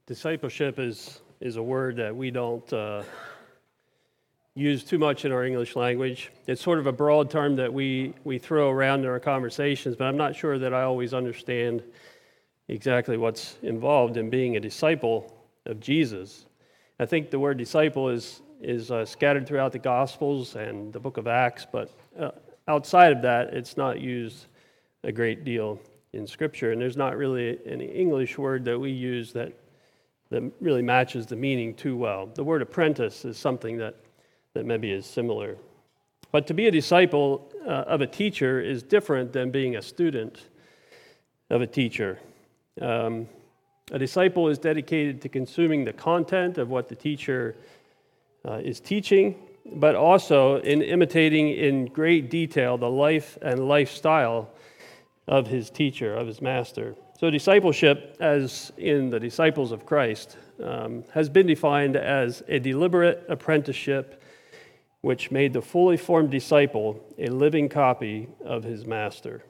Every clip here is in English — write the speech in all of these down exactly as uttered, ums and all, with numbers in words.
Discipleship is is a word that we don't uh, use too much in our English language. It's sort of a broad term that we, we throw around in our conversations, but I'm not sure that I always understand exactly what's involved in being a disciple of Jesus. I think the word disciple is, is uh, scattered throughout the Gospels and the book of Acts, but uh, outside of that, it's not used a great deal in Scripture, and there's not really any English word that we use that that really matches the meaning too well. The word apprentice is something that, that maybe is similar. But to be a disciple uh, of a teacher is different than being a student of a teacher. Um, a disciple is dedicated to consuming the content of what the teacher uh, is teaching, but also in imitating in great detail the life and lifestyle of his teacher, of his master. So discipleship, as in the disciples of Christ, um, has been defined as a deliberate apprenticeship which made the fully formed disciple a living copy of his master.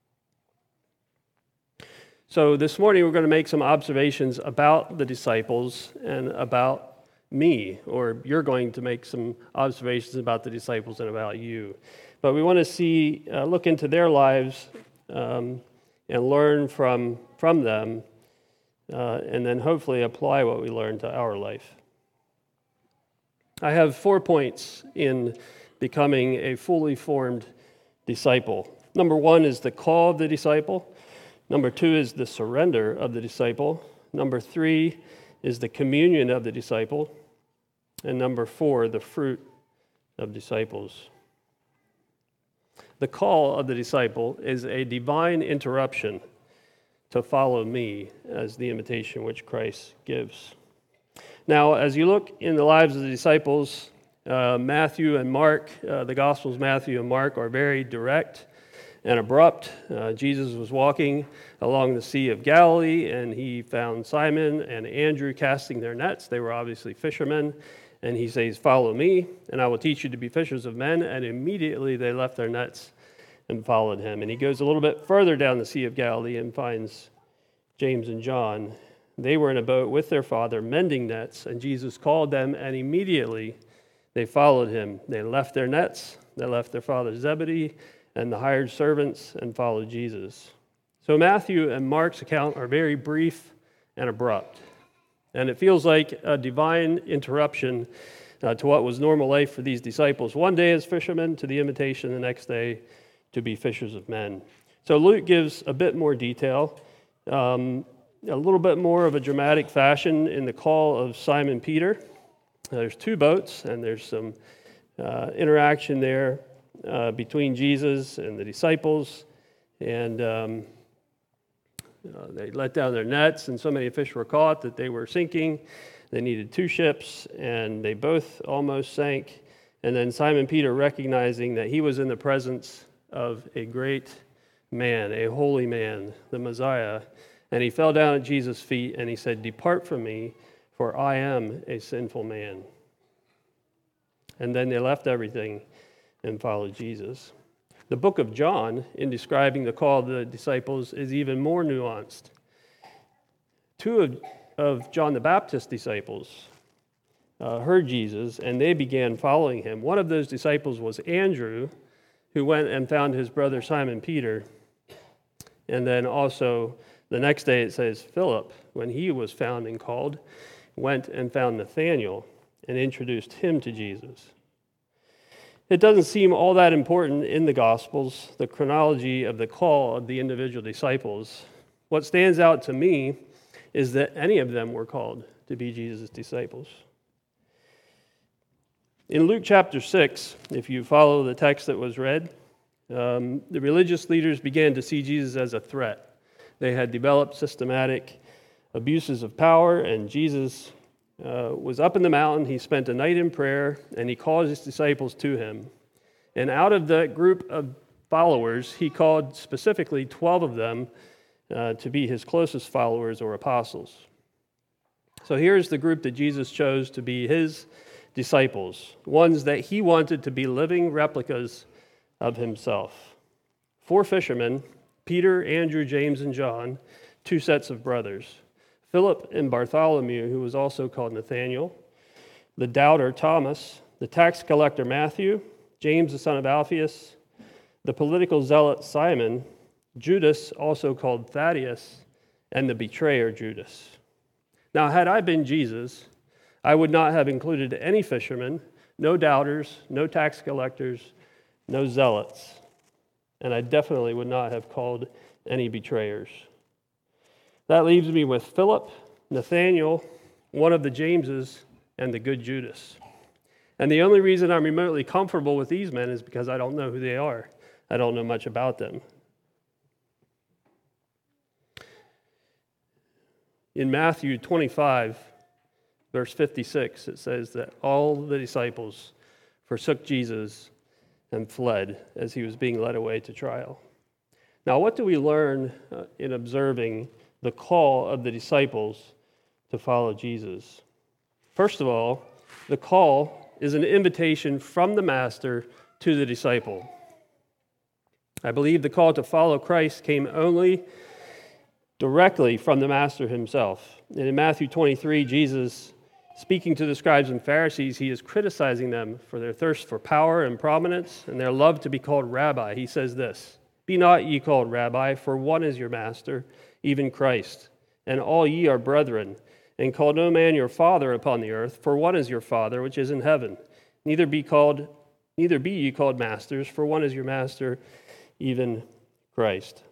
So this morning we're going to make some observations about the disciples and about me, or you're going to make some observations about the disciples and about you. But we want to see, uh, look into their lives, um, and learn from, from them, uh, and then hopefully apply what we learn to our life. I have four points in becoming a fully formed disciple. Number one is the call of the disciple. Number two is the surrender of the disciple. Number three is the communion of the disciple. And number four, the fruit of disciples. The call of the disciple is a divine interruption to follow me as the invitation which Christ gives. Now, as you look in the lives of the disciples, uh, Matthew and Mark, uh, the Gospels Matthew and Mark are very direct and abrupt. Uh, Jesus was walking along the Sea of Galilee, and he found Simon and Andrew casting their nets. They were obviously fishermen. And he says, "Follow me, and I will teach you to be fishers of men." And immediately they left their nets and followed him. And he goes a little bit further down the Sea of Galilee and finds James and John. They were in a boat with their father mending nets, and Jesus called them, and immediately they followed him. They left their nets, they left their father Zebedee and the hired servants and followed Jesus. So Matthew and Mark's account are very brief and abrupt. And it feels like a divine interruption uh, to what was normal life for these disciples. One day as fishermen to the invitation, the next day to be fishers of men. So Luke gives a bit more detail, um, a little bit more of a dramatic fashion in the call of Simon Peter. There's two boats, and there's some uh, interaction there uh, between Jesus and the disciples. And um, Uh, they let down their nets, and so many fish were caught that they were sinking. They needed two ships, and they both almost sank. And then Simon Peter, recognizing that he was in the presence of a great man, a holy man, the Messiah, and he fell down at Jesus' feet, and he said, "Depart from me, for I am a sinful man." And then they left everything and followed Jesus. The book of John, in describing the call of the disciples, is even more nuanced. Two of, of John the Baptist's disciples uh, heard Jesus, and they began following him. One of those disciples was Andrew, who went and found his brother Simon Peter. And then also, the next day it says Philip, when he was found and called, went and found Nathanael and introduced him to Jesus. It doesn't seem all that important in the Gospels, the chronology of the call of the individual disciples. What stands out to me is that any of them were called to be Jesus' disciples. In Luke chapter six, if you follow the text that was read, um, the religious leaders began to see Jesus as a threat. They had developed systematic abuses of power, and Jesus Uh, was up in the mountain. He spent a night in prayer, and he called his disciples to him. And out of that group of followers, he called specifically twelve of them uh, to be his closest followers or apostles. So here's the group that Jesus chose to be his disciples, ones that he wanted to be living replicas of himself. Four fishermen, Peter, Andrew, James, and John, two sets of brothers. Philip and Bartholomew, who was also called Nathanael, the doubter Thomas, the tax collector Matthew, James the son of Alphaeus, the political zealot Simon, Judas, also called Thaddeus, and the betrayer Judas. Now, had I been Jesus, I would not have included any fishermen, no doubters, no tax collectors, no zealots, and I definitely would not have called any betrayers. That leaves me with Philip, Nathanael, one of the Jameses, and the good Judas. And the only reason I'm remotely comfortable with these men is because I don't know who they are. I don't know much about them. In Matthew twenty-five, verse fifty-six, it says that all the disciples forsook Jesus and fled as he was being led away to trial. Now, what do we learn uh, in observing the call of the disciples to follow Jesus? First of all, the call is an invitation from the Master to the disciple. I believe the call to follow Christ came only directly from the Master himself. And in Matthew twenty-three, Jesus, speaking to the scribes and Pharisees, he is criticizing them for their thirst for power and prominence and their love to be called rabbi. He says this, "Be not ye called rabbi, for one is your master, even Christ. And all ye are brethren. And call no man your father upon the earth, for one is your Father which is in heaven. Neither be called, neither be ye called masters, for one is your master, even Christ.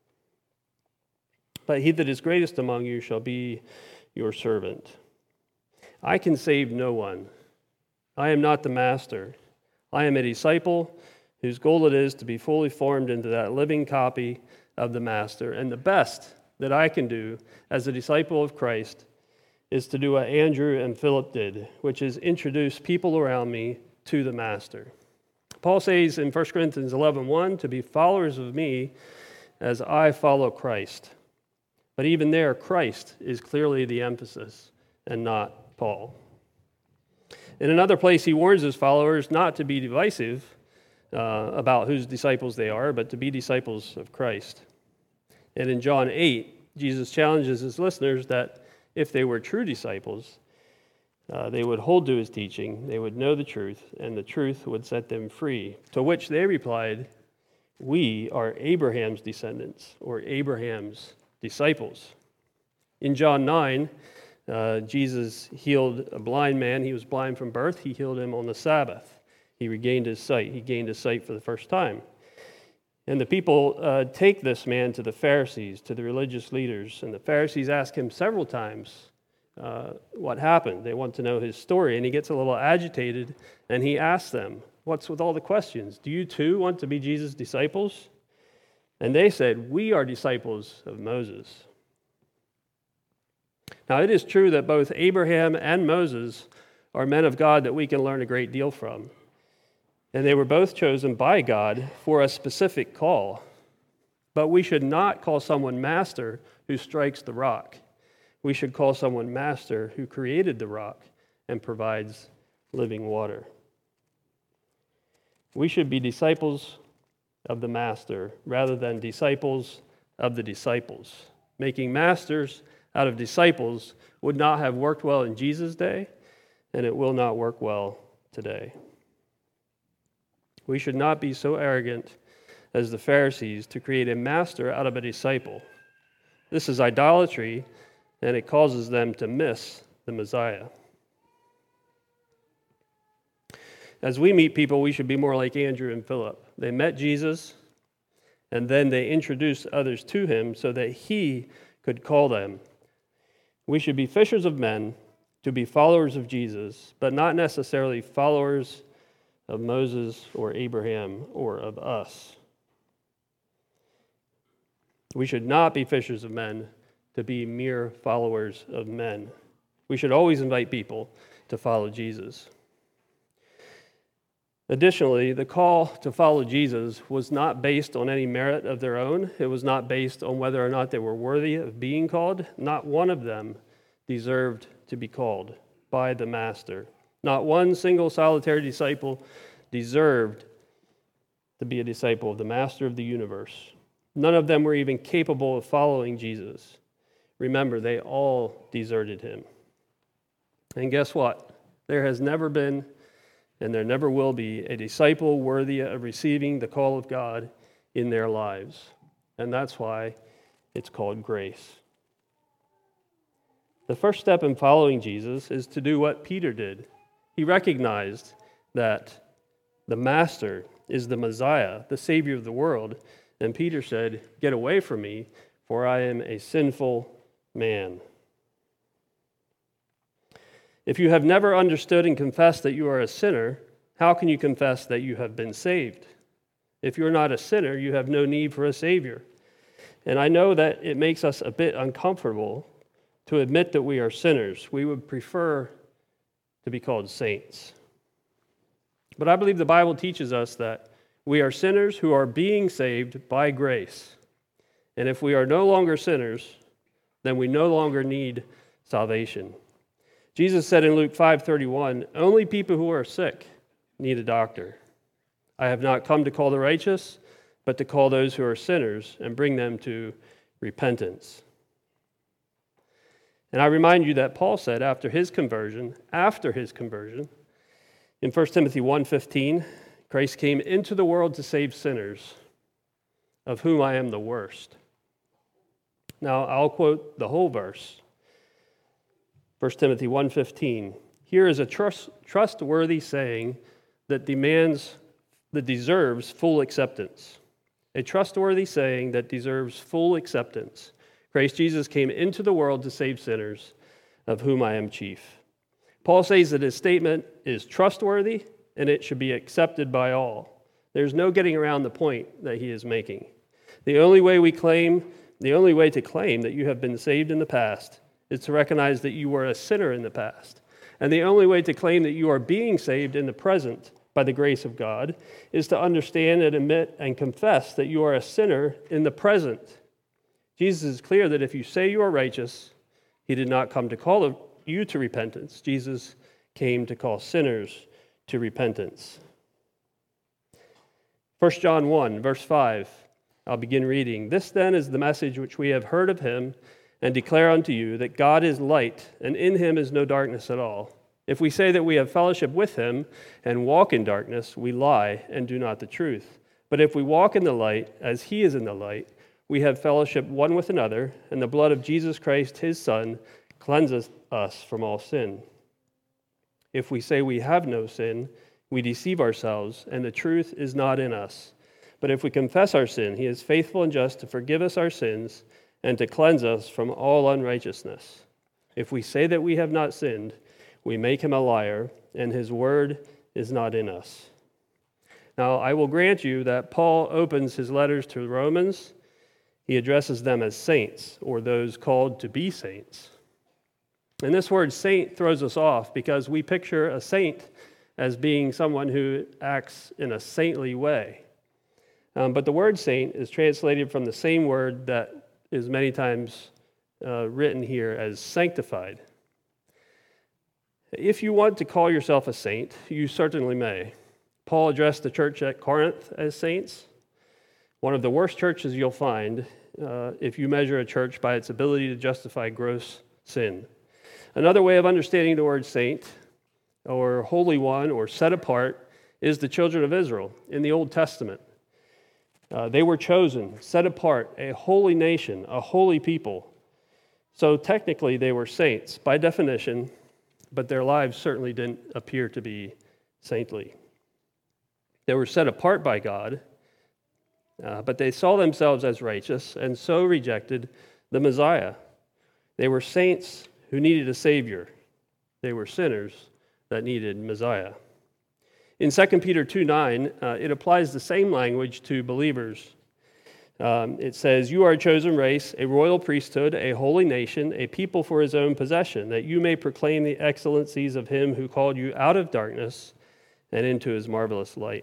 But he that is greatest among you shall be your servant. I can save no one. I am not the master. I am a disciple whose goal it is to be fully formed into that living copy of the Master. And the best that I can do as a disciple of Christ is to do what Andrew and Philip did, which is introduce people around me to the Master. Paul says in First Corinthians eleven one, to be followers of me as I follow Christ. But even there, Christ is clearly the emphasis and not Paul. In another place, he warns his followers not to be divisive uh, about whose disciples they are, but to be disciples of Christ. And in John eight, Jesus challenges his listeners that if they were true disciples, uh, they would hold to his teaching, they would know the truth, and the truth would set them free. To which they replied, we are Abraham's descendants, or Abraham's disciples. In John nine, uh, Jesus healed a blind man. He was blind from birth. He healed him on the Sabbath. He regained his sight. He gained his sight for the first time. And the people uh, take this man to the Pharisees, to the religious leaders. And the Pharisees ask him several times uh, what happened. They want to know his story. And he gets a little agitated, and he asks them, what's with all the questions? Do you too want to be Jesus' disciples? And they said, we are disciples of Moses. Now, it is true that both Abraham and Moses are men of God that we can learn a great deal from. And they were both chosen by God for a specific call. But we should not call someone master who strikes the rock. We should call someone master who created the rock and provides living water. We should be disciples of the master rather than disciples of the disciples. Making masters out of disciples would not have worked well in Jesus' day, and it will not work well today. We should not be so arrogant as the Pharisees to create a master out of a disciple. This is idolatry, and it causes them to miss the Messiah. As we meet people, we should be more like Andrew and Philip. They met Jesus, and then they introduced others to him so that he could call them. We should be fishers of men to be followers of Jesus, but not necessarily followers of Moses or Abraham or of us. We should not be fishers of men to be mere followers of men. We should always invite people to follow Jesus. Additionally, the call to follow Jesus was not based on any merit of their own. It was not based on whether or not they were worthy of being called. Not one of them deserved to be called by the Master. Not one single solitary disciple deserved to be a disciple of the Master of the universe. None of them were even capable of following Jesus. remember, they all deserted him. And guess what? There has never been, and there never will be, a disciple worthy of receiving the call of God in their lives. And that's why it's called grace. The first step in following Jesus is to do what Peter did. He recognized that the Master is the Messiah, the Savior of the world. And Peter said, "Get away from me, for I am a sinful man." If you have never understood and confessed that you are a sinner, how can you confess that you have been saved? If you're not a sinner, you have no need for a Savior. And I know that it makes us a bit uncomfortable to admit that we are sinners. We would prefer to be called saints. But I believe the Bible teaches us that we are sinners who are being saved by grace. And if we are no longer sinners, then we no longer need salvation. Jesus said in Luke five thirty-one, "Only people who are sick need a doctor. I have not come to call the righteous, but to call those who are sinners and bring them to repentance." And I remind you that Paul said after his conversion, after his conversion, in First Timothy one fifteen, Christ came into the world to save sinners, of whom I am the worst. Now, I'll quote the whole verse. First Timothy one fifteen. Here is a trust, trustworthy saying that demands, that deserves full acceptance. A trustworthy saying that deserves full acceptance. Christ Jesus came into the world to save sinners, of whom I am chief. Paul says that his statement is trustworthy and it should be accepted by all. There's no getting around the point that he is making. The only way we claim, the only way to claim that you have been saved in the past is to recognize that you were a sinner in the past. And the only way to claim that you are being saved in the present by the grace of God is to understand and admit and confess that you are a sinner in the present. Jesus is clear that if you say you are righteous, he did not come to call you to repentance. Jesus came to call sinners to repentance. First John one, verse five, I'll begin reading. "This then is the message which we have heard of him and declare unto you, that God is light, and in him is no darkness at all. If we say that we have fellowship with him and walk in darkness, we lie and do not the truth. But if we walk in the light, as he is in the light, we have fellowship one with another, and the blood of Jesus Christ, his Son, cleanses us from all sin. If we say we have no sin, we deceive ourselves, and the truth is not in us. But if we confess our sin, he is faithful and just to forgive us our sins and to cleanse us from all unrighteousness. If we say that we have not sinned, we make him a liar, and his word is not in us." Now, I will grant you that Paul opens his letters to the Romans. He addresses them as saints, or those called to be saints. And this word saint throws us off because we picture a saint as being someone who acts in a saintly way. Um, but the word saint is translated from the same word that is many times uh, written here as sanctified. If you want to call yourself a saint, you certainly may. Paul addressed the church at Corinth as saints, one of the worst churches you'll find uh, if you measure a church by its ability to justify gross sin. Another way of understanding the word saint, or holy one, or set apart, is the children of Israel in the Old Testament. Uh, they were chosen, set apart, a holy nation, a holy people. So technically they were saints by definition, but their lives certainly didn't appear to be saintly. They were set apart by God, uh, but they saw themselves as righteous and so rejected the Messiah. They were saints who needed a Savior. They were sinners that needed Messiah. In Second Peter two nine, uh, it applies the same language to believers. Um, it says, "You are a chosen race, a royal priesthood, a holy nation, a people for his own possession, that you may proclaim the excellencies of him who called you out of darkness and into his marvelous light."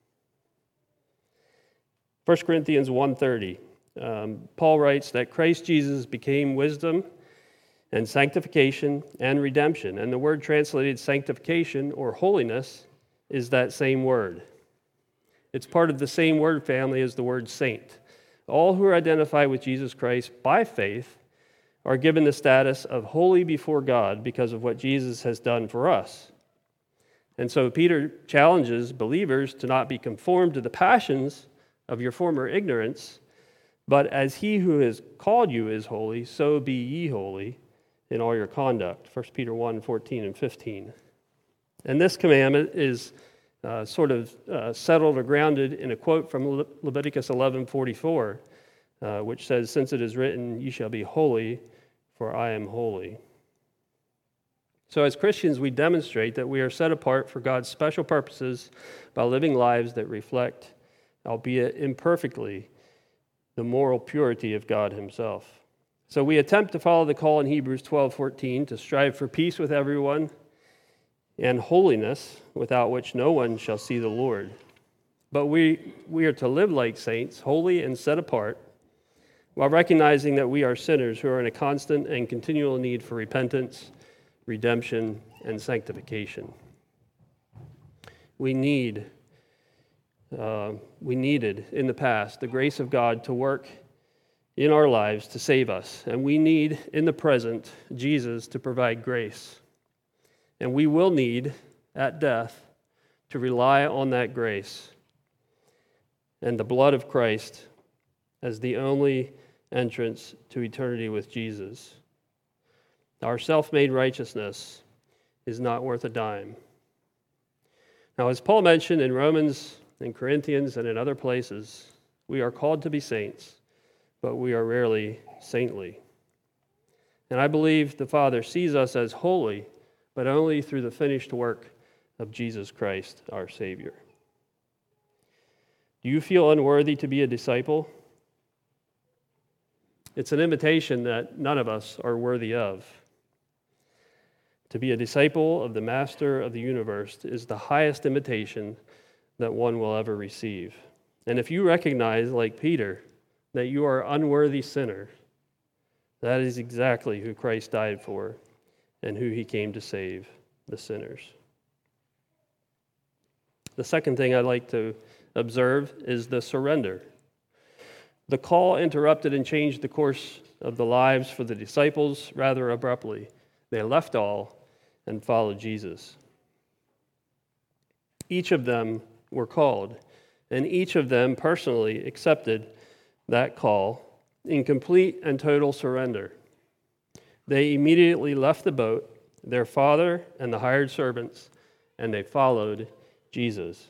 First Corinthians one thirty, um, Paul writes that Christ Jesus became wisdom and sanctification and redemption. And the word translated sanctification or holiness is that same word. It's part of the same word family as the word saint. All who are identified with Jesus Christ by faith are given the status of holy before God because of what Jesus has done for us. And so Peter challenges believers to not be conformed to the passions of your former ignorance, but as he who has called you is holy, so be ye holy in all your conduct. First Peter one, fourteen and fifteen. And this commandment is uh, sort of uh, settled or grounded in a quote from Le- Leviticus eleven forty-four, uh, which says, "Since it is written, ye shall be holy, for I am holy." So as Christians, we demonstrate that we are set apart for God's special purposes by living lives that reflect, albeit imperfectly, the moral purity of God himself. So we attempt to follow the call in Hebrews twelve fourteen to strive for peace with everyone and holiness, without which no one shall see the Lord. But we, we are to live like saints, holy and set apart, while recognizing that we are sinners who are in a constant and continual need for repentance, redemption, and sanctification. We need, uh, we needed in the past the grace of God to work in our lives to save us, and we need in the present Jesus to provide grace. And we will need at death to rely on that grace and the blood of Christ as the only entrance to eternity with Jesus. Our self-made righteousness is not worth a dime. Now, as Paul mentioned in Romans and Corinthians and in other places, we are called to be saints, but we are rarely saintly. And I believe the Father sees us as holy, but only through the finished work of Jesus Christ, our Savior. Do you feel unworthy to be a disciple? It's an invitation that none of us are worthy of. To be a disciple of the Master of the universe is the highest invitation that one will ever receive. And if you recognize, like Peter, that you are an unworthy sinner, that is exactly who Christ died for and who he came to save, the sinners. The second thing I'd like to observe is the surrender. The call interrupted and changed the course of the lives for the disciples rather abruptly. They left all and followed Jesus. Each of them were called, and each of them personally accepted that call in complete and total surrender. They immediately left the boat, their father and the hired servants, and they followed Jesus.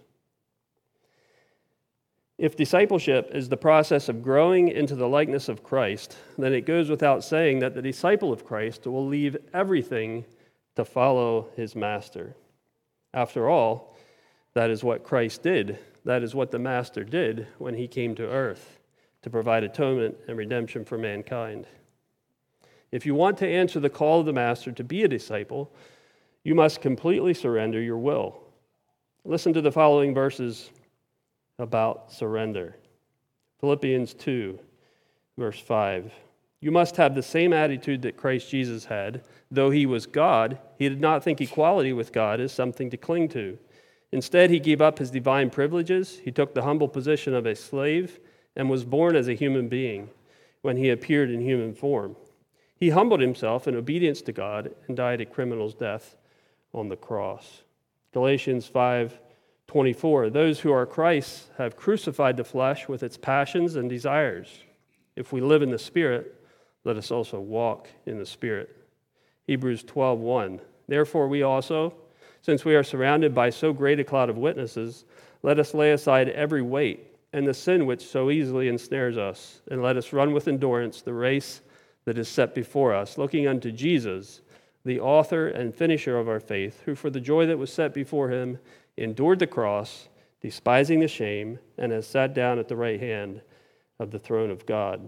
If discipleship is the process of growing into the likeness of Christ, then it goes without saying that the disciple of Christ will leave everything to follow his master. After all, that is what Christ did. That is what the master did when he came to earth to provide atonement and redemption for mankind. If you want to answer the call of the master to be a disciple, you must completely surrender your will. Listen to the following verses about surrender. Philippians two, verse five. You must have the same attitude that Christ Jesus had. Though he was God, he did not think equality with God as something to cling to. Instead, he gave up his divine privileges. He took the humble position of a slave and was born as a human being when he appeared in human form. He humbled himself in obedience to God and died a criminal's death on the cross. Galatians five twenty-four, those who are Christ's have crucified the flesh with its passions and desires. If we live in the Spirit, let us also walk in the Spirit. Hebrews twelve one, therefore we also, since we are surrounded by so great a cloud of witnesses, let us lay aside every weight and the sin which so easily ensnares us, and let us run with endurance the race that is set before us, looking unto Jesus, the author and finisher of our faith, who for the joy that was set before him endured the cross, despising the shame, and has sat down at the right hand of the throne of God.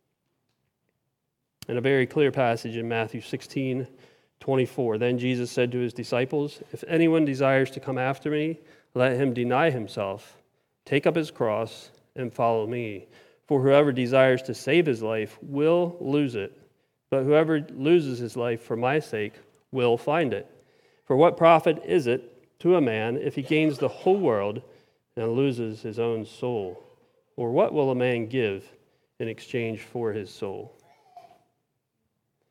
And a very clear passage in Matthew sixteen twenty-four. Then Jesus said to his disciples, if anyone desires to come after me, let him deny himself, take up his cross, and follow me. For whoever desires to save his life will lose it, but whoever loses his life for my sake will find it. For what profit is it to a man if he gains the whole world and loses his own soul? Or what will a man give in exchange for his soul?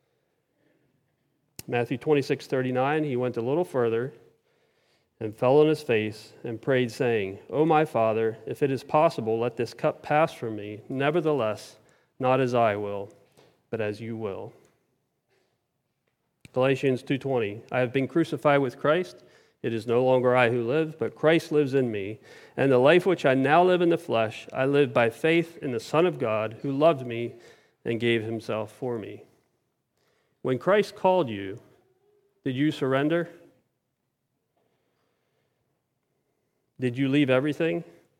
Matthew twenty-six thirty-nine, he went a little further and fell on his face and prayed, saying, "O my Father, if it is possible, let this cup pass from me. Nevertheless, not as I will, but as you will." Galatians two twenty, I have been crucified with Christ. It is no longer I who live, but Christ lives in me. And the life which I now live in the flesh, I live by faith in the Son of God, who loved me and gave himself for me. When Christ called you, did you surrender? Did you leave everything?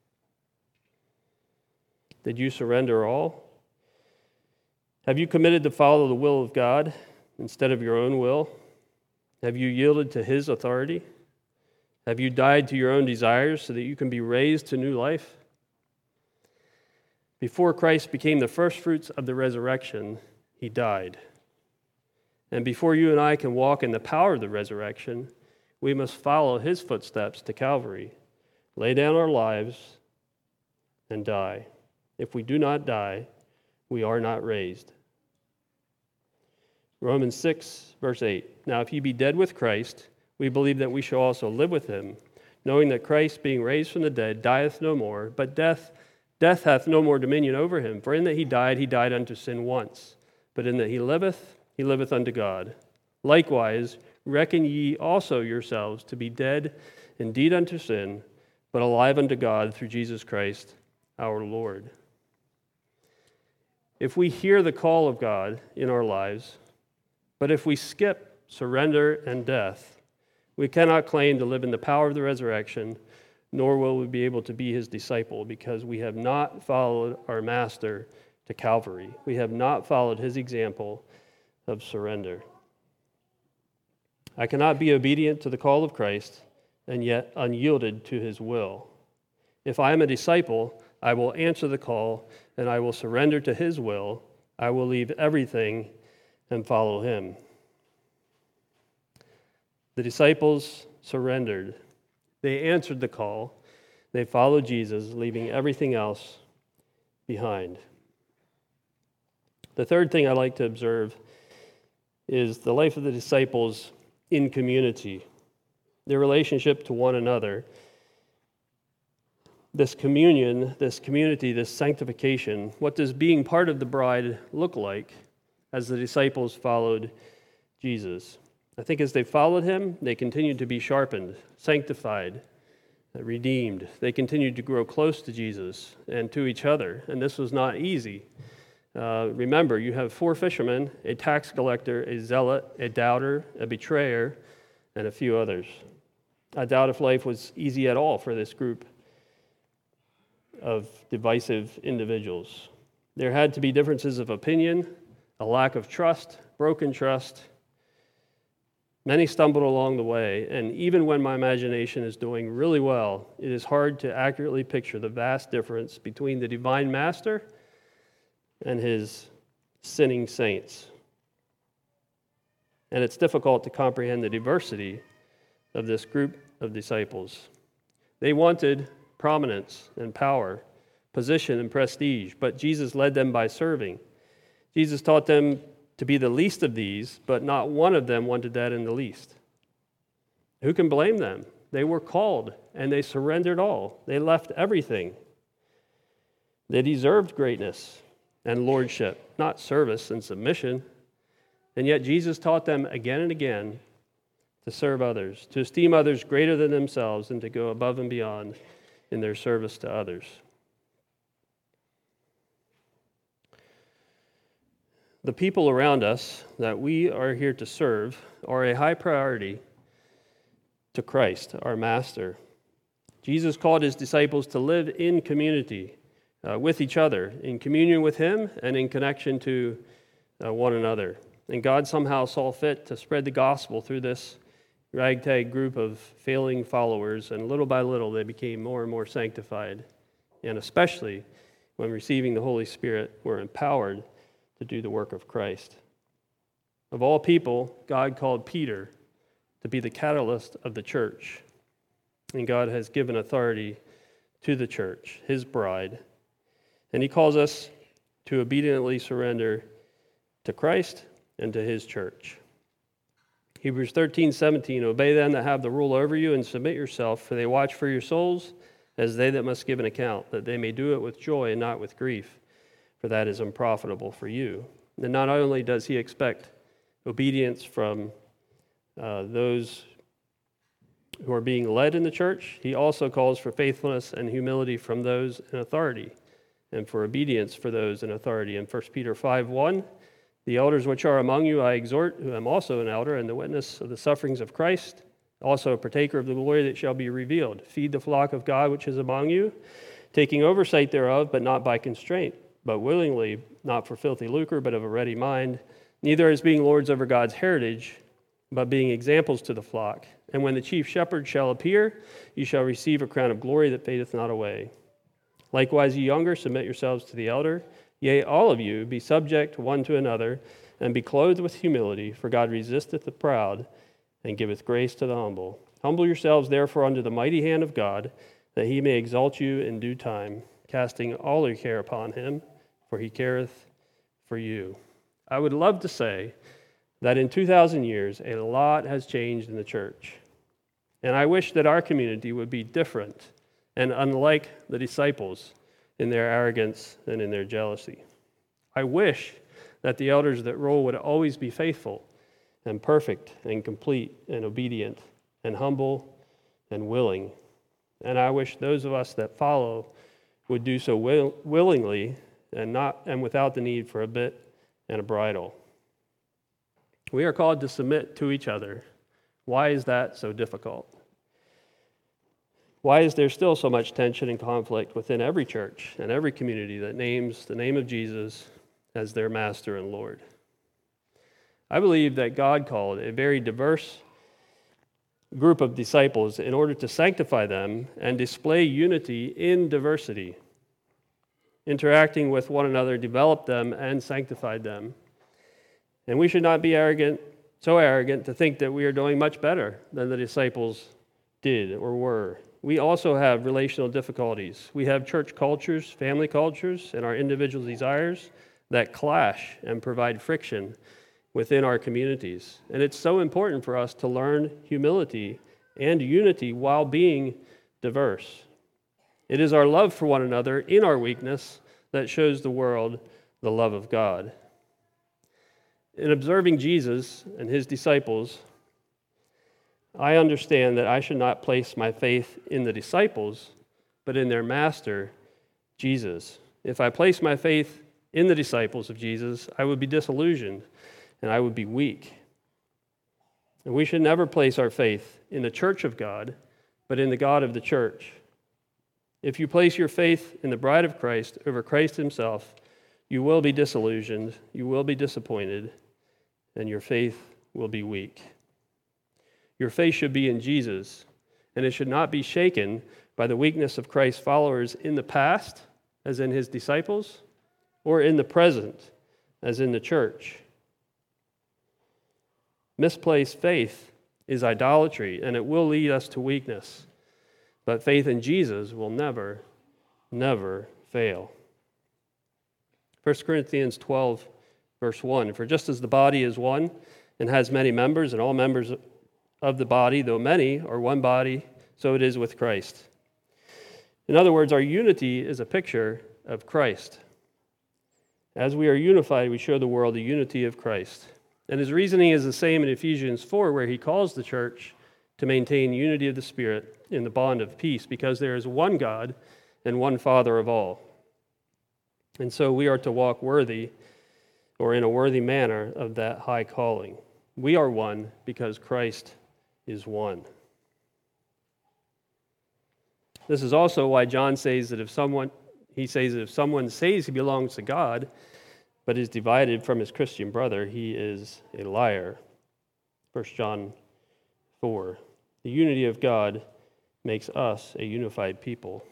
Did you surrender all? Have you committed to follow the will of God instead of your own will? Have you yielded to his authority? Have you died to your own desires so that you can be raised to new life? Before Christ became the first fruits of the resurrection, he died. And before you and I can walk in the power of the resurrection, we must follow his footsteps to Calvary, lay down our lives, and die. If we do not die, we are not raised. Romans six, verse eight. Now if ye be dead with Christ, we believe that we shall also live with him, knowing that Christ, being raised from the dead, dieth no more, but death, death hath no more dominion over him. For in that he died, he died unto sin once. But in that he liveth, he liveth unto God. Likewise, reckon ye also yourselves to be dead indeed unto sin, but alive unto God through Jesus Christ our Lord. If we hear the call of God in our lives, but if we skip surrender and death, we cannot claim to live in the power of the resurrection, nor will we be able to be his disciple, because we have not followed our master to Calvary. We have not followed his example of surrender. I cannot be obedient to the call of Christ and yet unyielded to his will. If I am a disciple, I will answer the call and I will surrender to his will. I will leave everything and follow him. The disciples surrendered. They answered the call. They followed Jesus, leaving everything else behind. The third thing I like to observe is the life of the disciples in community, their relationship to one another. This communion, this community, this sanctification, what does being part of the bride look like as the disciples followed Jesus? I think as they followed him, they continued to be sharpened, sanctified, redeemed. They continued to grow close to Jesus and to each other, and this was not easy. Uh, remember, you have four fishermen, a tax collector, a zealot, a doubter, a betrayer, and a few others. I doubt if life was easy at all for this group of divisive individuals. There had to be differences of opinion, a lack of trust, broken trust. Many stumbled along the way, and even when my imagination is doing really well, it is hard to accurately picture the vast difference between the divine master and his sinning saints. And it's difficult to comprehend the diversity of this group of disciples. They wanted prominence and power, position and prestige, but Jesus led them by serving. Jesus taught them to be the least of these, but not one of them wanted that in the least. Who can blame them? They were called, and they surrendered all. They left everything. They deserved greatness and lordship, not service and submission. And yet Jesus taught them again and again to serve others, to esteem others greater than themselves, and to go above and beyond in their service to others. The people around us that we are here to serve are a high priority to Christ, our Master. Jesus called his disciples to live in community uh, with each other, in communion with him and in connection to uh, one another. And God somehow saw fit to spread the gospel through this ragtag group of failing followers, and little by little they became more and more sanctified. And especially when receiving the Holy Spirit, were empowered to do the work of Christ. Of all people, God called Peter to be the catalyst of the church. And God has given authority to the church, his bride. And he calls us to obediently surrender to Christ and to his church. Hebrews thirteen seventeen, obey them that have the rule over you and submit yourself, for they watch for your souls as they that must give an account, that they may do it with joy and not with grief, for that is unprofitable for you. And not only does he expect obedience from uh, those who are being led in the church, he also calls for faithfulness and humility from those in authority, and for obedience for those in authority. In First Peter five one, the elders which are among you I exhort, who am also an elder and the witness of the sufferings of Christ, also a partaker of the glory that shall be revealed. Feed the flock of God which is among you, taking oversight thereof, but not by constraint, but willingly, not for filthy lucre, but of a ready mind, neither as being lords over God's heritage, but being examples to the flock. And when the chief shepherd shall appear, you shall receive a crown of glory that fadeth not away. Likewise, ye younger, submit yourselves to the elder. Yea, all of you, be subject one to another, and be clothed with humility, for God resisteth the proud, and giveth grace to the humble. Humble yourselves, therefore, under the mighty hand of God, that he may exalt you in due time, casting all your care upon him, for he careth for you. I would love to say that in two thousand years, a lot has changed in the church. And I wish that our community would be different and unlike the disciples in their arrogance and in their jealousy. I wish that the elders that rule would always be faithful and perfect and complete and obedient and humble and willing. And I wish those of us that follow would do so will, willingly and not and without the need for a bit and a bridle. We are called to submit to each other. Why is that so difficult? Why is there still so much tension and conflict within every church and every community that names the name of Jesus as their master and Lord? I believe that God called a very diverse group of disciples in order to sanctify them and display unity in diversity. Interacting with one another developed them and sanctified them. And we should not be arrogant, so arrogant to think that we are doing much better than the disciples did or were. We also have relational difficulties. We have church cultures, family cultures, and our individual desires that clash and provide friction within our communities. And it's so important for us to learn humility and unity while being diverse. It is our love for one another in our weakness that shows the world the love of God. In observing Jesus and his disciples, I understand that I should not place my faith in the disciples, but in their master, Jesus. If I place my faith in the disciples of Jesus, I would be disillusioned and I would be weak. And we should never place our faith in the church of God, but in the God of the church. If you place your faith in the bride of Christ over Christ himself, you will be disillusioned, you will be disappointed, and your faith will be weak. Your faith should be in Jesus, and it should not be shaken by the weakness of Christ's followers in the past, as in his disciples, or in the present, as in the church. Misplaced faith is idolatry, and it will lead us to weakness. But faith in Jesus will never, never fail. First Corinthians twelve, verse one, for just as the body is one and has many members, and all members of the body, though many, are one body, so it is with Christ. In other words, our unity is a picture of Christ. As we are unified, we show the world the unity of Christ. And his reasoning is the same in Ephesians four, where he calls the church to maintain unity of the Spirit in the bond of peace, because there is one God and one Father of all. And so we are to walk worthy, or in a worthy manner, of that high calling. We are one because Christ is one. This is also why John says that if someone, he says that if someone says he belongs to God, but is divided from his Christian brother, he is a liar. First John four. The unity of God makes us a unified people.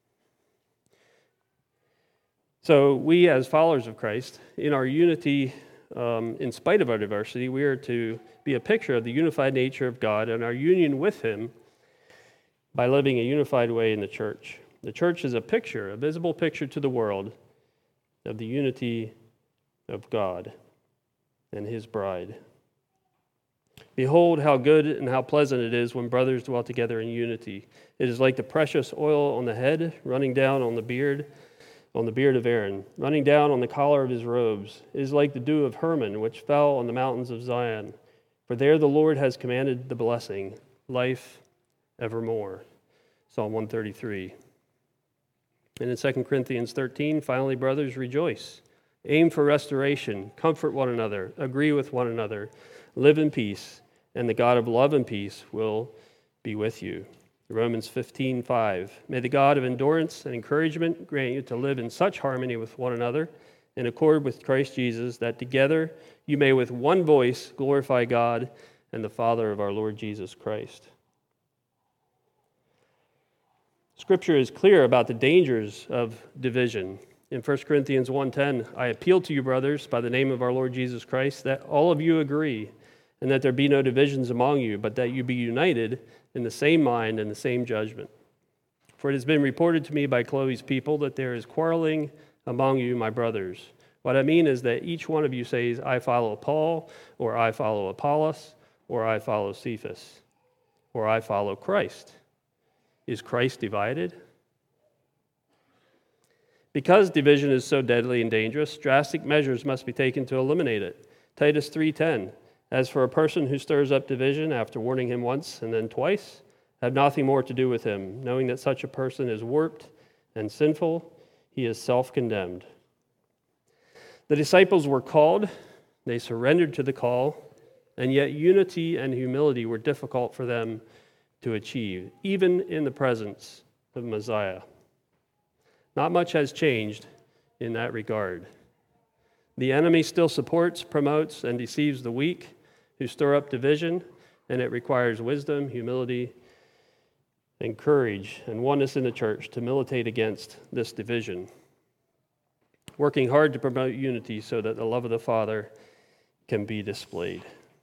So we, as followers of Christ, in our unity, um, in spite of our diversity, we are to be a picture of the unified nature of God and our union with him by living a unified way in the church. The church is a picture, a visible picture to the world of the unity of God and his bride. Behold, how good and how pleasant it is when brothers dwell together in unity. It is like the precious oil on the head, running down on the beard, on the beard of Aaron, running down on the collar of his robes. It is like the dew of Hermon, which fell on the mountains of Zion. For there the Lord has commanded the blessing, life evermore. Psalm one thirty-three. And in Second Corinthians thirteen, finally, brothers, rejoice. Aim for restoration, comfort one another, agree with one another, live in peace, and the God of love and peace will be with you. Romans fifteen five. May the God of endurance and encouragement grant you to live in such harmony with one another, in accord with Christ Jesus, that together you may with one voice glorify God and the Father of our Lord Jesus Christ. Scripture is clear about the dangers of division. In First Corinthians one ten, I appeal to you, brothers, by the name of our Lord Jesus Christ, that all of you agree, and that there be no divisions among you, but that you be united in the same mind and the same judgment. For it has been reported to me by Chloe's people that there is quarreling among you, my brothers. What I mean is that each one of you says, I follow Paul, or I follow Apollos, or I follow Cephas, or I follow Christ. Is Christ divided? Because division is so deadly and dangerous, drastic measures must be taken to eliminate it. Titus three ten, as for a person who stirs up division after warning him once and then twice, have nothing more to do with him, knowing that such a person is warped and sinful, he is self-condemned. The disciples were called, they surrendered to the call, and yet unity and humility were difficult for them to achieve, even in the presence of Messiah. Not much has changed in that regard. The enemy still supports, promotes, and deceives the weak who stir up division, and it requires wisdom, humility, and courage and oneness in the church to militate against this division, working hard to promote unity so that the love of the Father can be displayed.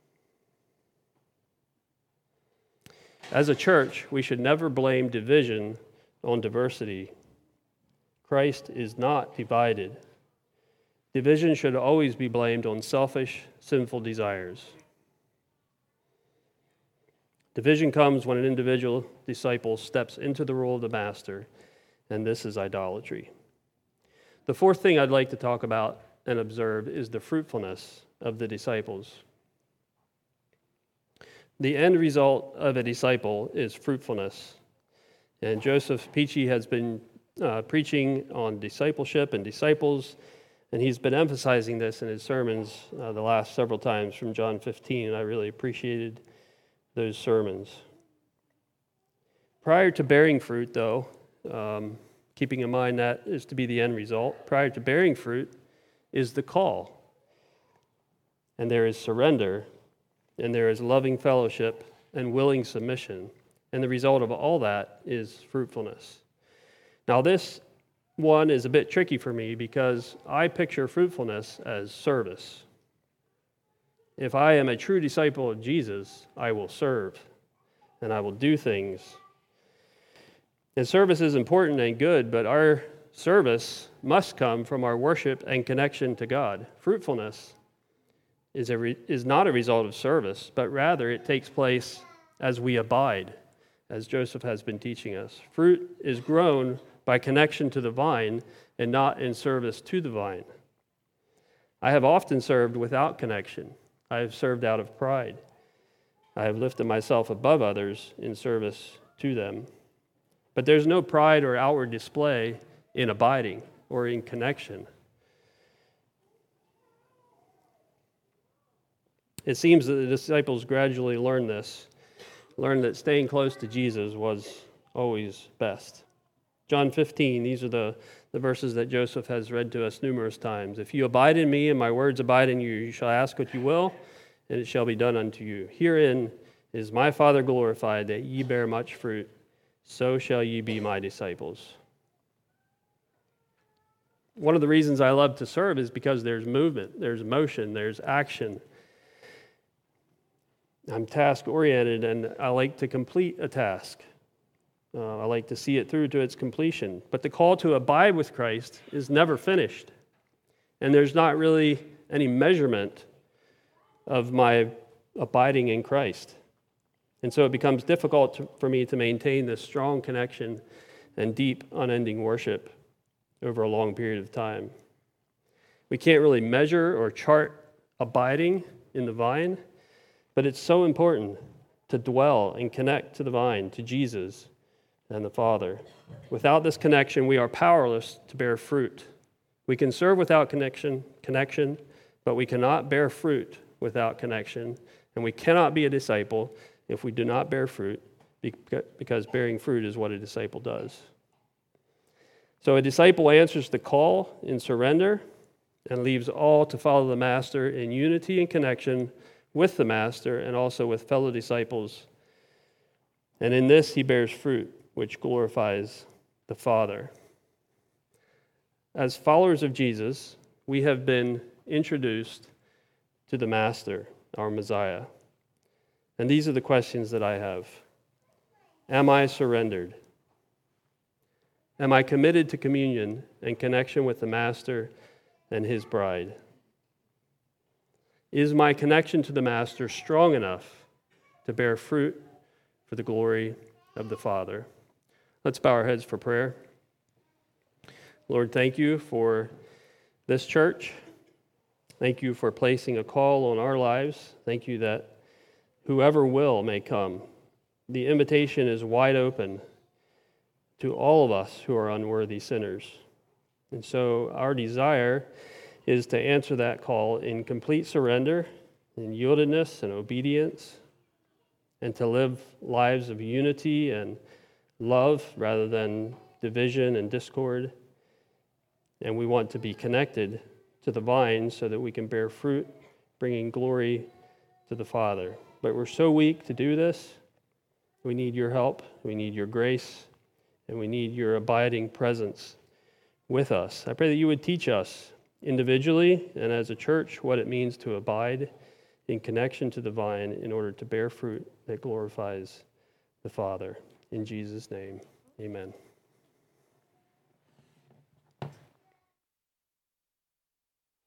As a church, we should never blame division on diversity. Christ is not divided. Division should always be blamed on selfish, sinful desires. Division comes when an individual disciple steps into the role of the master, and this is idolatry. The fourth thing I'd like to talk about and observe is the fruitfulness of the disciples. The end result of a disciple is fruitfulness. And Joseph Peachy has been uh, preaching on discipleship and disciples, and he's been emphasizing this in his sermons uh, the last several times from John fifteen, and I really appreciated those sermons. Prior to bearing fruit, though, um, keeping in mind that is to be the end result, prior to bearing fruit is the call. And there is surrender, and there is loving fellowship and willing submission. And the result of all that is fruitfulness. Now, this one is a bit tricky for me because I picture fruitfulness as service. If I am a true disciple of Jesus, I will serve, and I will do things. And service is important and good, but our service must come from our worship and connection to God. Fruitfulness is, a re- is not a result of service, but rather it takes place as we abide, as Joseph has been teaching us. Fruit is grown by connection to the vine and not in service to the vine. I have often served without connection. I have served out of pride. I have lifted myself above others in service to them. But there's no pride or outward display in abiding or in connection. It seems that the disciples gradually learned this, learned that staying close to Jesus was always best. John fifteen, these are the, the verses that Joseph has read to us numerous times. If you abide in me and my words abide in you, you shall ask what you will, and it shall be done unto you. Herein is my Father glorified, that ye bear much fruit, so shall ye be my disciples. One of the reasons I love to serve is because there's movement, there's motion, there's action. I'm task-oriented, and I like to complete a task. Uh, I like to see it through to its completion. But the call to abide with Christ is never finished. And there's not really any measurement of my abiding in Christ. And so it becomes difficult to, for me to maintain this strong connection and deep, unending worship over a long period of time. We can't really measure or chart abiding in the vine, but it's so important to dwell and connect to the vine, to Jesus and the Father. Without this connection, we are powerless to bear fruit. We can serve without connection, connection, but we cannot bear fruit without connection, and we cannot be a disciple if we do not bear fruit, because bearing fruit is what a disciple does. So a disciple answers the call in surrender and leaves all to follow the Master in unity and connection with the Master and also with fellow disciples. And in this he bears fruit, which glorifies the Father. As followers of Jesus, we have been introduced to the Master, our Messiah. And these are the questions that I have. Am I surrendered? Am I committed to communion and connection with the Master and his bride? Is my connection to the Master strong enough to bear fruit for the glory of the Father? Let's bow our heads for prayer. Lord, thank you for this church. Thank you for placing a call on our lives. Thank you that whoever will may come. The invitation is wide open to all of us who are unworthy sinners. And so our desire is to answer that call in complete surrender, in yieldedness and obedience, and to live lives of unity and love rather than division and discord. And we want to be connected to the vine so that we can bear fruit, bringing glory to the Father. But we're so weak to do this. We need your help. We need your grace. And we need your abiding presence with us. I pray that you would teach us individually and as a church what it means to abide in connection to the vine in order to bear fruit that glorifies the Father. In Jesus' name, amen.